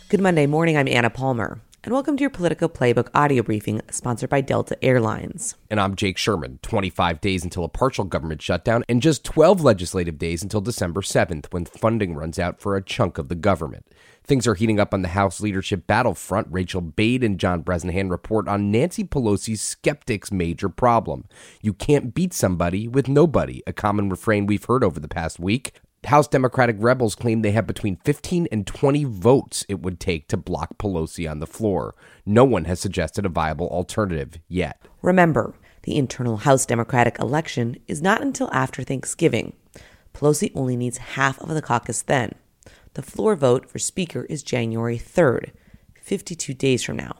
Good Monday morning, I'm Anna Palmer, and welcome to your Politico Playbook audio briefing sponsored by Delta Airlines. And I'm Jake Sherman. 25 days until a partial government shutdown and just 12 legislative days until December 7th when funding runs out for a chunk of the government. Things are heating up on the House leadership battlefront. Rachel Bade and John Bresnahan report on Nancy Pelosi's skeptics' major problem. You can't beat somebody with nobody, a common refrain we've heard over the past week. House Democratic rebels claim they have between 15 and 20 votes it would take to block Pelosi on the floor. No one has suggested a viable alternative yet. Remember, the internal House Democratic election is not until after Thanksgiving. Pelosi only needs half of the caucus then. The floor vote for Speaker is January 3rd, 52 days from now.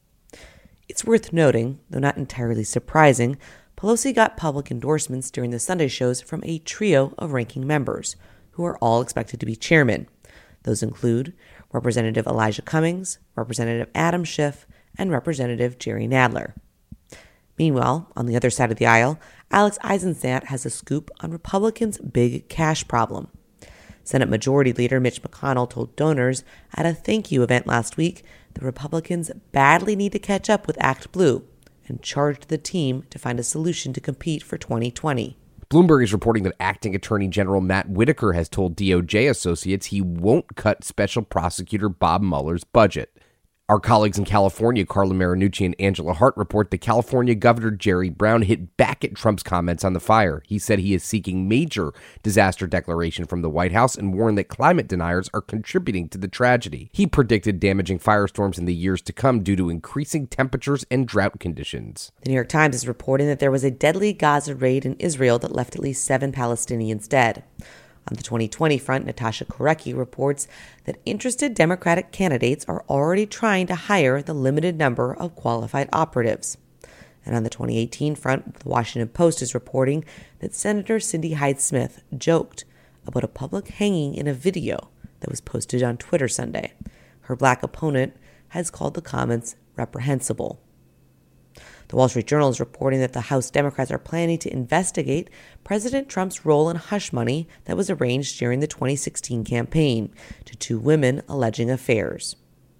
It's worth noting, though not entirely surprising, Pelosi got public endorsements during the Sunday shows from a trio of ranking members, who are all expected to be chairmen. Those include Representative Elijah Cummings, Representative Adam Schiff, and Representative Jerry Nadler. Meanwhile, on the other side of the aisle, Alex Eisenstadt has a scoop on Republicans' big cash problem. Senate Majority Leader Mitch McConnell told donors at a thank you event last week that Republicans badly need to catch up with Act Blue and charged the team to find a solution to compete for 2020. Bloomberg is reporting that Acting Attorney General Matt Whitaker has told DOJ associates he won't cut Special Prosecutor Bob Mueller's budget. Our colleagues in California, Carla Marinucci and Angela Hart, report that California Governor Jerry Brown hit back at Trump's comments on the fire. He said he is seeking major disaster declaration from the White House and warned that climate deniers are contributing to the tragedy. He predicted damaging firestorms in the years to come due to increasing temperatures and drought conditions. The New York Times is reporting that there was a deadly Gaza raid in Israel that left at least 7 Palestinians dead. On the 2020 front, Natasha Korecki reports that interested Democratic candidates are already trying to hire the limited number of qualified operatives. And on the 2018 front, the Washington Post is reporting that Senator Cindy Hyde-Smith joked about a public hanging in a video that was posted on Twitter Sunday. Her black opponent has called the comments reprehensible. The Wall Street Journal is reporting that the House Democrats are planning to investigate President Trump's role in hush money that was arranged during the 2016 campaign to 2 women alleging affairs.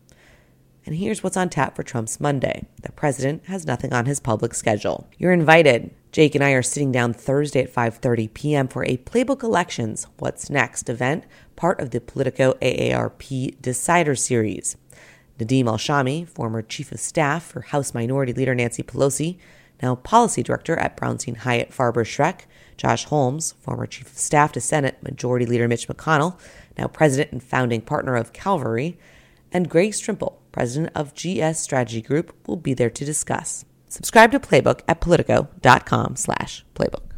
And here's what's on tap for Trump's Monday. The president has nothing on his public schedule. You're invited. Jake and I are sitting down Thursday at 5:30 p.m. for a Playbook Elections What's Next event, part of the Politico AARP Decider series. Nadeem Al-Shami, former chief of staff for House Minority Leader Nancy Pelosi, now policy director at Brownstein Hyatt Farber Schreck, Josh Holmes, former chief of staff to Senate Majority Leader Mitch McConnell, now president and founding partner of Calvary, and Greg Strimple, president of GS Strategy Group, will be there to discuss. Subscribe to Playbook at politico.com/playbook.